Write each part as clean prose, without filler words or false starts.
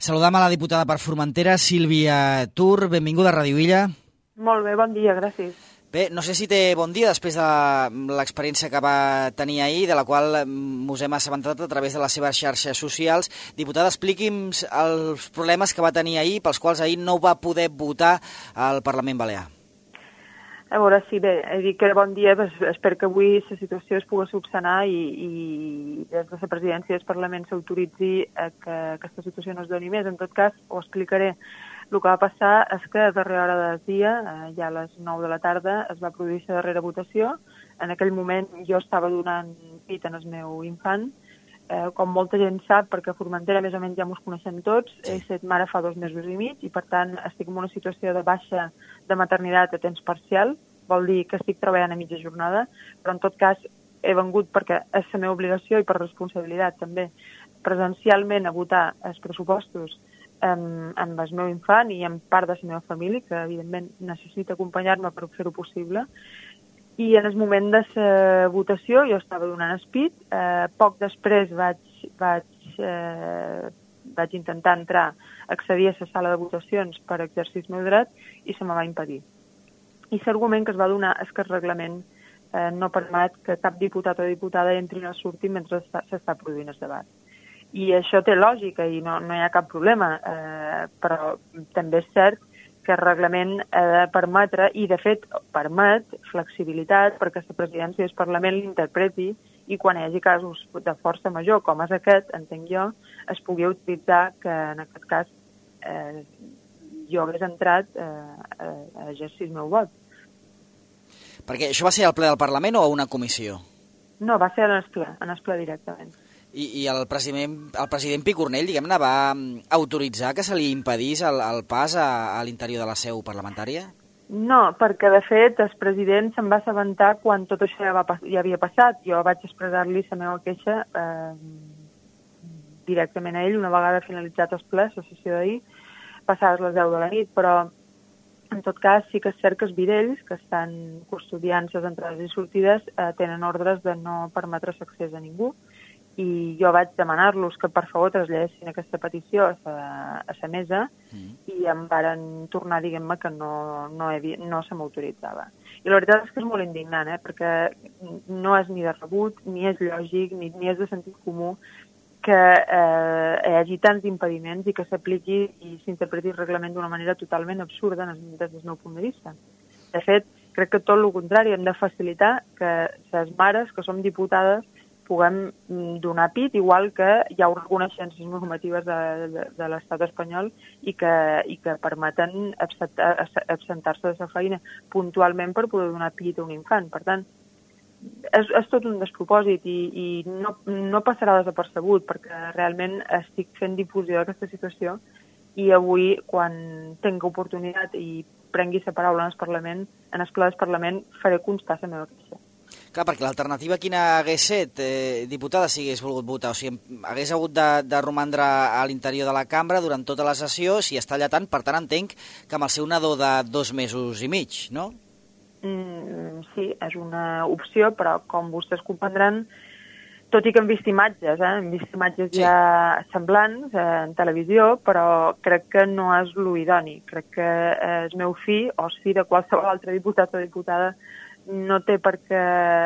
Saludam a la diputada per Formentera, Sílvia Tur. Benvinguda a Ràdio Illa. Molt bé, bon dia, gràcies. Bé, no sé si té bon dia després de l'experiència que va tenir ahir, de la qual us hem assabentat a través de les seves xarxes socials. Diputada, expliqui'm els problemes que va tenir ahir, pels quals ahir no va poder votar al Parlament Balear. A veure, sí, bé, he dit que era bon dia, espero que avui la situació es pugui subsanar i des de la presidència del Parlament s'autoritzi que aquesta situació no es doni més. En tot cas, ho explicaré. El que va passar és que a darrera hora del dia, ja a les 9 de la tarda, es va produir la darrera votació. En aquell moment jo estava donant pit en el meu infant. Com molta gent sap, perquè a Formentera més o menys ja mos coneixem tots, he estat mare fa 2 mesos i mig i per tant estic en una situació de baixa de maternitat a temps parcial, vol dir que estic treballant a mitja jornada, però en tot cas he vengut perquè és la meva obligació i per responsabilitat també presencialment a votar els pressupostos amb el meu infant i amb part de la meva família, que evidentment necessita acompanyar-me per fer-ho possible. I en el moment de la votació jo estava donant espit. Poc després vaig intentar accedir a la sala de votacions per exercir el meu dret i se me va impedir. I l'argument que es va donar és que el reglament no permet que cap diputat o diputada entri o surti mentre s'està produint el debat. I això té lògica i no hi ha cap problema, però també és cert que el reglament ha de permetre, i de fet permet, flexibilitat perquè la presidència del Parlament l'interpreti i quan hi hagi casos de força major, com és aquest, entenc jo, es pugui utilitzar que en aquest cas jo hagués entrat a exercir el meu vot. Perquè això va ser al ple del Parlament o a una comissió? No, va ser en el ple directament. I el president Picornell, diguem-ne, va autoritzar que se li impedís el pas a l'interior de la seu parlamentària? No, perquè de fet el president se'n va assabentar quan tot això ja havia passat. Jo vaig expressar-li la meva queixa directament a ell una vegada finalitzat el ple, la sessió d'ahir, passades les 10 de la nit, però en tot cas sí que és cert que els vidells que estan custodiant les entrades i sortides tenen ordres de no permetre l'accés a ningú. I jo vaig demanar-los que per favor traslladessin aquesta petició a la mesa i em varen tornar dient-me que no se m'autoritzava. I la veritat és que és molt indignant, perquè no és ni de rebut, ni és lògic, ni és de sentit comú que hi hagi tants impediments i que s'apliqui i s'interpreti el reglament d'una manera totalment absurda des del meu punt de vista. De fet, crec que tot el contrari, hem de facilitar que les mares que som diputades puguem donar pit, igual que hi ha reconeixences normatives de l'estat espanyol i que permeten absentar-se de la feina puntualment per poder donar pit a un infant. Per tant, és tot un despropòsit i no passarà desapercebut perquè realment estic fent difusió d'aquesta situació i avui, quan tinc oportunitat i prengui la paraula en el ple del Parlament, faré constar la meva queixa. Clar, perquè l'alternativa quina hagués set, diputada, si hagués volgut votar? O sigui, hagués hagut de romandre a l'interior de la cambra durant tota la sessió si està allà tant, per tant entenc que amb el seu nadó de 2 mesos i mig, no? Sí, és una opció, però com vostès comprendran, tot i que hem vist imatges, sí, ja semblants en televisió, però crec que no és l'idoni. Crec que el meu fill, o el fill de qualsevol altre diputat o diputada, no té per què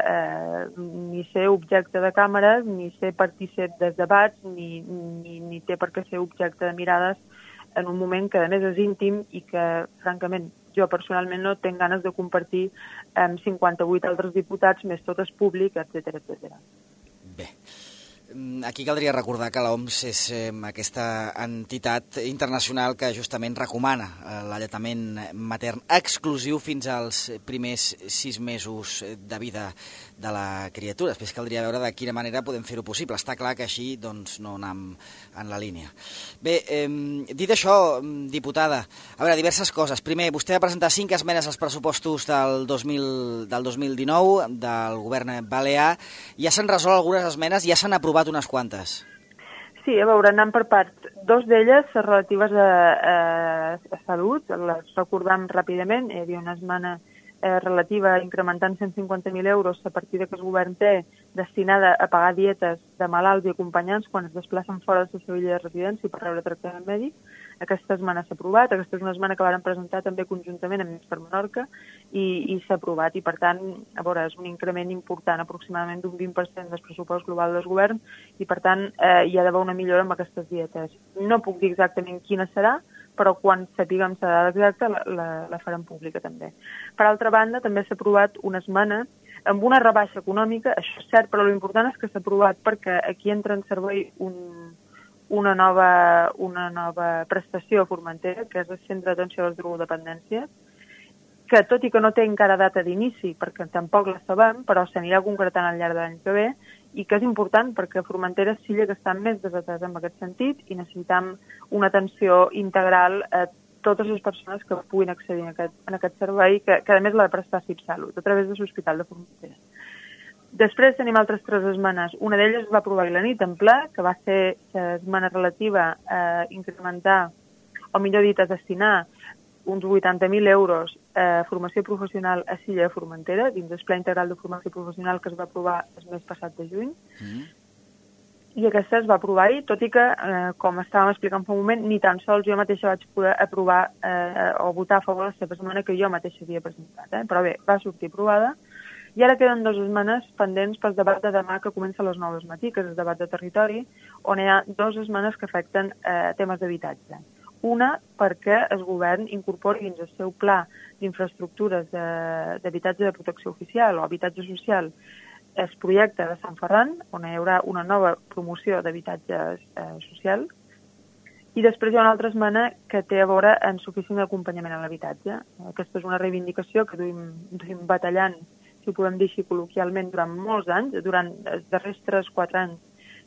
ni ser objecte de càmeres, ni ser partícip dels debats, ni té per què ser objecte de mirades en un moment que a més és íntim i que, francament, jo personalment no tinc ganes de compartir amb 58 altres diputats, més tot és públic, etcètera. Bé, aquí caldria recordar que l'OMS és aquesta entitat internacional que justament recomana l'alletament matern exclusiu fins als primers 6 mesos de vida de la criatura. Després caldria veure de quina manera podem fer-ho possible. Està clar que així doncs, no anem en la línia. Bé, dit això, diputada, a veure, diverses coses. Primer, vostè va presentar 5 esmenes als pressupostos del 2019 del govern balear. Ja s'han resolt algunes esmenes, ja s'han aprovat unes quantes. Sí, a veure, anant per parts. 2 d'elles relatives a salut, les recordam ràpidament. Hi havia una esmena relativa a incrementar en 150.000 euros la partida que el govern té destinada a pagar dietes de malalts i acompanyants quan es desplacen fora de la seva illa de residència per rebre tractament mèdic. Aquesta esmena s'ha aprovat, aquesta és una esmena que varen presentar també conjuntament amb Més per Menorca i s'ha aprovat i per tant, a veure, és un increment important, aproximadament d'un 20% del pressupost global del govern i per tant hi ha d'haver una millora amb aquestes dietes. No puc dir exactament quina serà, però quan sapiguem la dada exacta la farem pública també. Per altra banda, també s'ha aprovat una esmena amb una rebaixa econòmica, això és cert, però l'important és que s'ha aprovat perquè aquí entra en servei una nova prestació a Formentera, que és el Centre d'Atenció a les Drogodependències, que tot i que no té encara data d'inici, perquè tampoc la sabem, però s'anirà concretant al llarg de l'any que ve, i que és important perquè Formentera és l'illa que està més desatesa en aquest sentit i necessitam una atenció integral a totes les persones que puguin accedir en aquest servei, que a més l'ha de prestar CIPSalut, a través de l'Hospital de Formentera. Després tenim altres 3 esmenes. Una d'elles es va aprovar ahir la nit en ple, que va ser l'esmena relativa a incrementar, o millor dit, a destinar uns 80.000 euros a formació professional a l'illa de Formentera, dins del Pla Integral de Formació Professional que es va aprovar el mes passat de juny. I aquesta es va aprovar ahir, tot i que, com estàvem explicant fa un moment, ni tan sols jo mateixa vaig poder aprovar o votar a favor de la seva esmena que jo mateixa havia presentat. Però bé, va sortir aprovada. I ara queden 2 esmenes pendents pel debat de demà que comença a les 9 del matí, que és el debat de territori, on hi ha 2 esmenes que afecten temes d'habitatge. Una, perquè el govern incorpori dins el seu pla d'infraestructures d'habitatge de protecció oficial o habitatge social el projecte de Sant Ferran, on hi haurà una nova promoció d'habitatges social. I després hi ha una altra esmena que té a veure amb l'oficina d'acompanyament a l'habitatge. Aquesta és una reivindicació que duim batallant, si ho podem dir així col·loquialment, durant molts anys, durant els darrers 3-4 anys,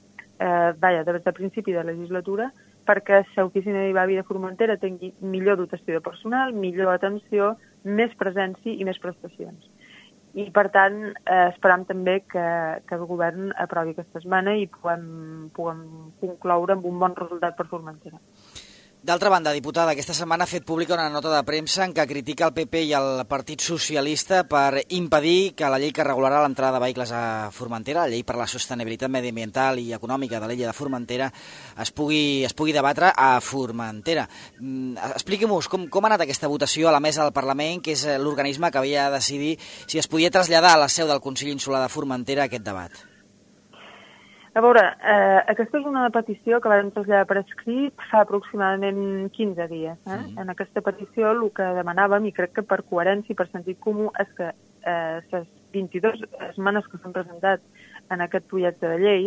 des del principi de la legislatura, perquè l'oficina d'IVABI de Formentera tingui millor dotació de personal, millor atenció, més presència i més prestacions. I, per tant, esperam també que el govern aprovi aquesta esmena i puguem concloure amb un bon resultat per Formentera. D'altra banda, diputada, aquesta setmana ha fet pública una nota de premsa en què critica el PP i el Partit Socialista per impedir que la llei que regularà l'entrada de vehicles a Formentera, la llei per la sostenibilitat mediambiental i econòmica de l'illa de Formentera, es pugui debatre a Formentera. Expliqui-nos com ha anat aquesta votació a la mesa del Parlament, que és l'organisme que havia de decidir si es podia traslladar a la seu del Consell Insular de Formentera aquest debat. A veure, aquesta és una petició que vam traslladar per escrit fa aproximadament 15 dies. En aquesta petició el que demanàvem, i crec que per coherència i per sentit comú, és que les 22 esmenes que s'han presentat en aquest projecte de llei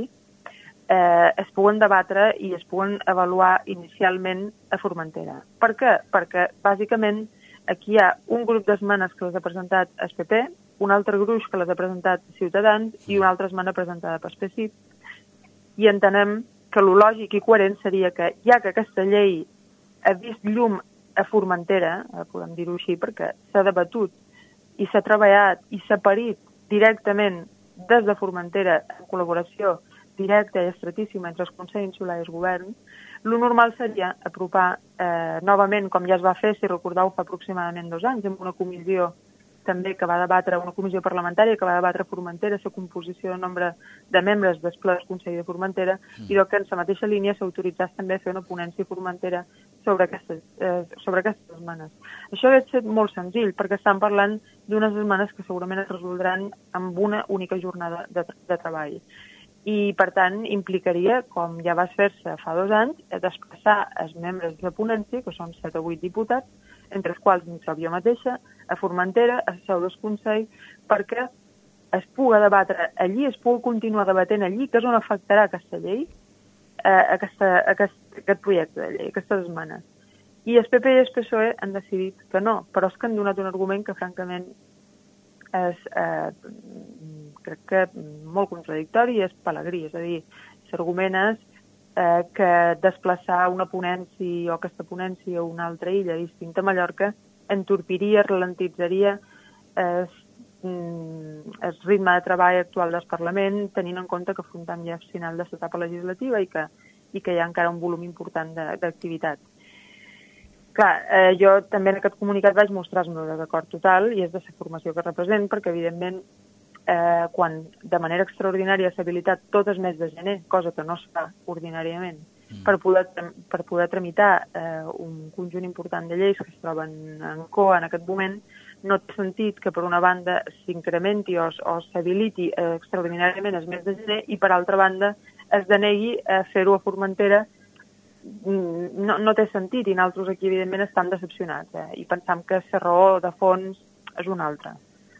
es puguen debatre i es puguen avaluar inicialment a Formentera. Per què? Perquè, bàsicament, aquí hi ha un grup d'esmenes que les ha presentat el PP, un altre gruix que les ha presentat Ciutadans i una altra esmena presentada per PSIP. I entenem que el lògic i coherent seria que, ja que aquesta llei ha vist llum a Formentera, podem dir-ho així, perquè s'ha debatut i s'ha treballat i s'ha parit directament des de Formentera en col·laboració directa i estretíssima entre el Consell Insular i el govern, el normal seria apropar novament, com ja es va fer, si recordeu, fa aproximadament 2 anys, amb una comissió també que va debatre, una comissió parlamentària que va debatre a Formentera, la composició de nombre de membres del Ple del Consell de Formentera, i que en la mateixa línia s'autoritzés també a fer una ponència a Formentera sobre aquestes esmenes. Això hauria estat molt senzill, perquè estan parlant d'unes esmenes que segurament es resoldran amb una única jornada de treball. I, per tant, implicaria, com ja va fer-se fa 2 anys, desplaçar els membres de la ponència, que són 7 o 8 diputats, entre els quals m'incloc jo mateixa, a Formentera, a la seu del Consell, perquè es pugui debatre allí, es pugui continuar debatent allí, que és on afectarà aquesta llei, aquest projecte de llei, aquestes esmenes. I el PP i el PSOE han decidit que no, però és que han donat un argument que, francament, és, crec que, molt contradictori i és pelegrí. És a dir, l'argument és que desplaçar una ponència o aquesta ponència a una altra illa distinta a Mallorca entorpiria, ralentitzaria el ritme de treball actual del Parlament, tenint en compte que afrontem ja el final de l'etapa legislativa i que hi ha encara un volum important d'activitat. Clar, jo també en aquest comunicat vaig mostrar el meu desacord total i és de la formació que represent, perquè evidentment quan de manera extraordinària s'ha habilitat tot el mes de gener, cosa que no es fa ordinàriament, per poder tramitar un conjunt important de lleis que es troben en COA en aquest moment, no té sentit que per una banda s'incrementi o s'habiliti extraordinàriament el mes de gener i per altra banda es denegui a fer-ho a Formentera. No té sentit i nosaltres aquí evidentment estem decepcionats i pensam que la raó de fons és una altra.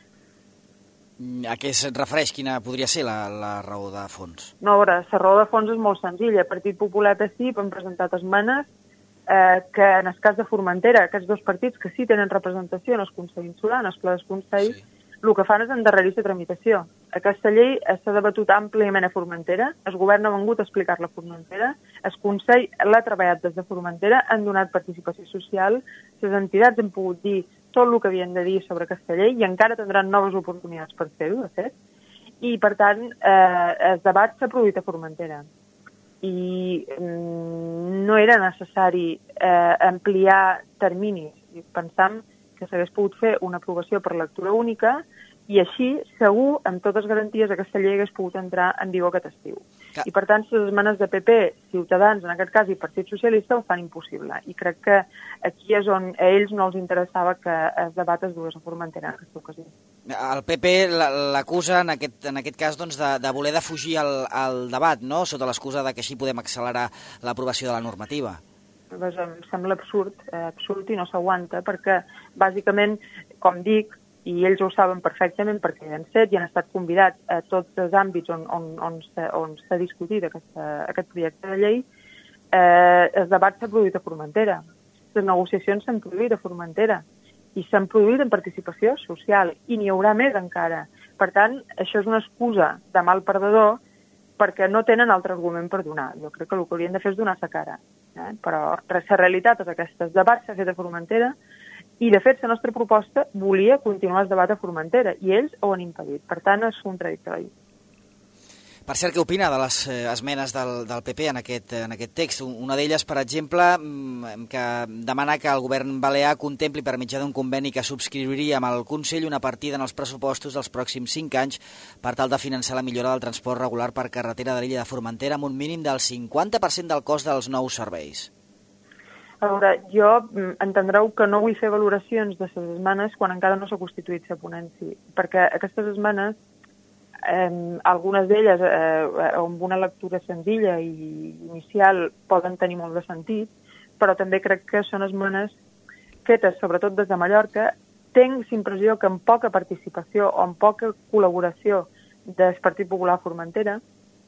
A què es refereix? Quina podria ser la raó de fons? No, a veure, la raó de fons és molt senzilla. El Partit Popular i PSIP han presentat esmenes que en el cas de Formentera, aquests dos partits que sí tenen representació en el Consell Insular, en el Ple del Consell, el que fan és endarrerir la tramitació. Aquesta llei s'ha debatut àmpliament a Formentera, el govern ha vengut a explicar-la a Formentera, el Consell l'ha treballat des de Formentera, han donat participació social, les entitats han pogut dir tot el que havien de dir sobre aquesta llei i encara tindran noves oportunitats per fer-ho, de fet. I, per tant, el debat s'ha produït a Formentera. I no era necessari ampliar terminis. Pensam que s'hagués pogut fer una aprovació per lectura única i així, segur, amb totes garanties, aquesta llei hagués pogut entrar en vigor aquest estiu. I, per tant, les esmenes de PP, Ciutadans, en aquest cas, i Partit Socialista, ho fan impossible. I crec que aquí és on a ells no els interessava que es debat es dues a Formentera en aquesta ocasió. El PP l'acusa, en aquest cas, doncs, de voler defugir el debat, no?, sota l'excusa que així podem accelerar l'aprovació de la normativa. Doncs em sembla absurd i no s'aguanta, perquè, bàsicament, com dic, i ells ho saben perfectament perquè hi han set i han estat convidats a tots els àmbits on s'ha discutit aquest projecte de llei, el debat s'ha produït a Formentera, les negociacions s'han produït a Formentera i s'han produït en participació social i n'hi haurà més encara. Per tant, això és una excusa de mal perdedor perquè no tenen altre argument per donar. Jo crec que el que haurien de fer és donar sa cara. Però la realitat és aquesta, el debat s'ha fet a Formentera i, de fet, la nostra proposta volia continuar el debat a Formentera i ells ho han impedit. Per tant, és contradictori. Per cert, què opina de les esmenes del PP en aquest text? Una d'elles, per exemple, que demana que el govern balear contempli per mitjà d'un conveni que subscriuria amb el Consell una partida en els pressupostos dels pròxims 5 anys per tal de finançar la millora del transport regular per carretera de l'illa de Formentera amb un mínim del 50% del cost dels nous serveis. A veure, jo entendreu que no vull fer valoracions de les esmenes quan encara no s'ha constituït la ponència, perquè aquestes esmenes, algunes d'elles amb una lectura senzilla i inicial poden tenir molt de sentit, però també crec que són esmenes fetes sobretot des de Mallorca. Tenc la impressió que amb poca participació o amb poca col·laboració del Partit Popular a Formentera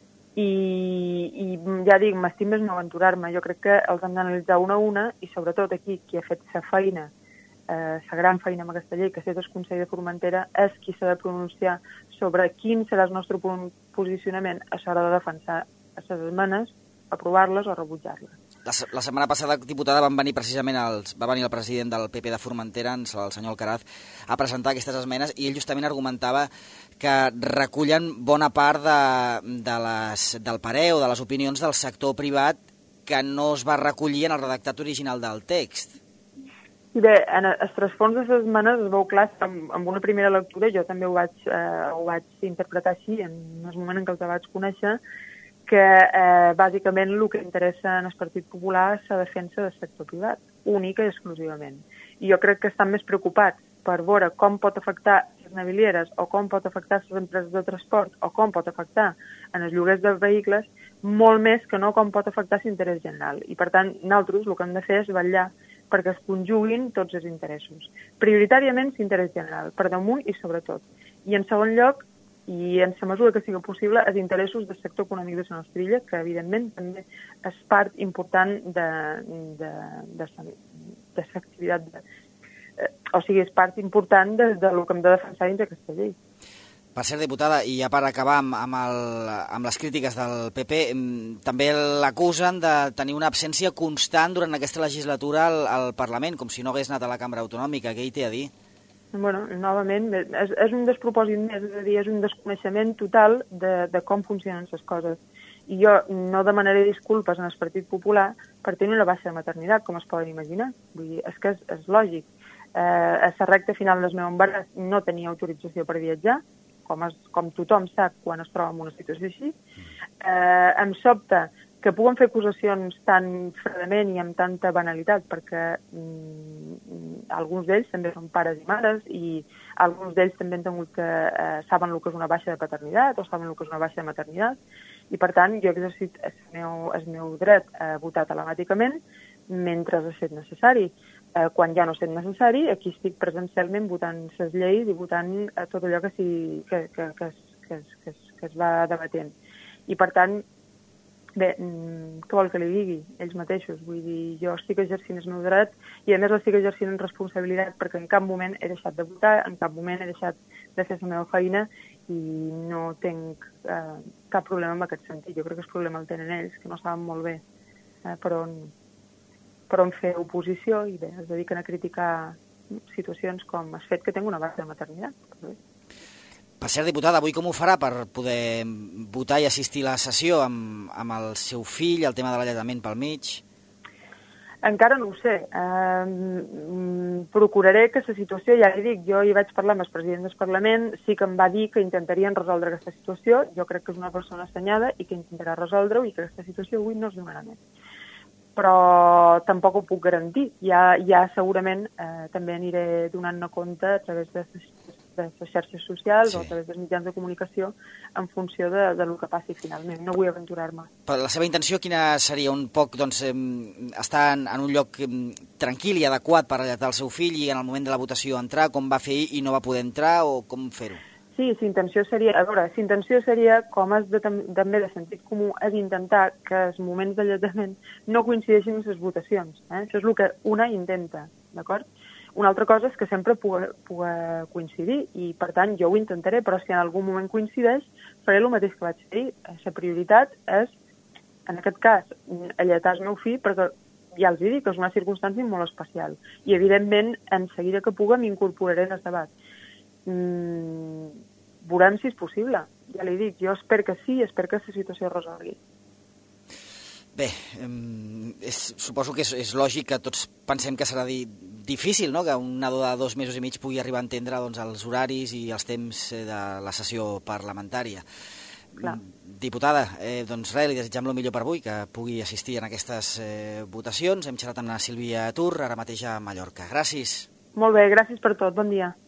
i ja dic, m'estim més no aventurar-me. Jo crec que els hem d'analitzar una a una i sobretot aquí qui ha fet la feina, la gran feina amb aquesta llei, que és el Consell de Formentera, és qui s'ha de pronunciar sobre quin serà el nostre posicionament a l'hora de defensar les esmenes, aprovar-les o rebutjar-les. La setmana passada, diputada, va venir el president del PP de Formentera, el senyor Alcaraz, a presentar aquestes esmenes i ell justament argumentava que recullen bona part del parer o de les opinions del sector privat que no es va recollir en el redactat original del text. I bé, en el trasfons de les esmenes es veu clar, amb una primera lectura, jo també ho vaig interpretar així en el moment en què els vaig conèixer, que bàsicament el que interessa en el Partit Popular és la defensa del sector privat, única i exclusivament. I jo crec que estan més preocupats per veure com pot afectar les navilieres o com pot afectar les empreses de transport o com pot afectar en els lloguers de vehicles, molt més que no com pot afectar l'interès general. I per tant, nosaltres el que hem de fer és vetllar perquè es conjuguin tots els interessos. Prioritàriament l'interès general, per damunt i sobretot. I en segon lloc, i en la mesura que sigui possible, els interessos del sector econòmic de la nostra illa, que evidentment també és part important de l'activitat, o sigui, és part important de lo que hem de defensar dins d'aquesta llei. Per cert, diputada, i ja per acabar amb les crítiques del PP, també l'acusen de tenir una absència constant durant aquesta legislatura al Parlament, com si no hagués anat a la Cambra Autonòmica. Què hi té a dir? Bueno, novament, és un despropòsit més, és a dir, és un desconeixement total de com funcionen les coses. I jo no demanaré disculpes en el Partit Popular per tenir una baixa de maternitat, com es poden imaginar. Vull dir, és que és lògic. A la recta final del meu embaràs no tenia autorització per viatjar, com tothom sap quan es troba en una situació així. Em sobta que puguen fer acusacions tan fredament i amb tanta banalitat, perquè alguns d'ells també són pares i mares i alguns d'ells també han tingut que saben el que és una baixa de paternitat o saben el que és una baixa de maternitat, i per tant jo he exercit el meu dret a votar telemàticament mentre ha estat necessari. Quan ja no ha estat necessari, aquí estic presencialment votant les lleis i votant tot allò que es va debatent. I per tant, bé, què vol que li digui? Ells mateixos. Vull dir, jo estic exercint el meu dret i a més l'estic exercint en responsabilitat perquè en cap moment he deixat de votar, en cap moment he deixat de fer la meva feina i no tinc cap problema en aquest sentit. Jo crec que el problema el tenen ells, que no saben molt bé per on fer oposició i bé, es dediquen a criticar situacions com el fet que tinc una baixa de maternitat. Per cert, diputada, avui com ho farà per poder votar i assistir a la sessió amb el seu fill, el tema de l'alletament pel mig? Encara no ho sé. Procuraré que la situació, ja li dic, jo hi vaig parlar amb el president del Parlament, sí que em va dir que intentarien resoldre aquesta situació, jo crec que és una persona assenyada i que intentarà resoldre-ho i que aquesta situació avui no es donarà més. Però tampoc ho puc garantir. Ja segurament també aniré donant-ne compte a través de les xarxes socials o a través dels mitjans de comunicació en funció del que passi finalment. No vull aventurar-me. Per la seva intenció, quina seria? Un poc estar en un lloc tranquil i adequat per alletar el seu fill i en el moment de la votació entrar, com va fer i no va poder entrar o com fer-ho? Sí, la intenció seria, com és també de sentit comú, és intentar que els moments d'alletament no coincideixin amb les votacions. Això és el que una intenta, d'acord? Una altra cosa és que sempre pugui coincidir i, per tant, jo ho intentaré, però si en algun moment coincideix, faré el mateix que vaig dir. La prioritat és, en aquest cas, alletar el meu fill, perquè ja els dic que és una circumstància molt especial. I, evidentment, en seguida que puga, m'incorporaré en el debat. Veurem si és possible. Ja li dic, jo espero que sí, espero que la situació es resolgui. Bé, suposo que és lògic que tots pensem que serà difícil, no?, que un nadó de 2 mesos i mig pugui arribar a entendre els horaris i els temps de la sessió parlamentària. Clar. Diputada, doncs res, li desitgem el millor per avui, que pugui assistir en aquestes votacions. Hem xerrat amb la Sílvia Tur, ara mateix a Mallorca. Gràcies. Molt bé, gràcies per tot. Bon dia.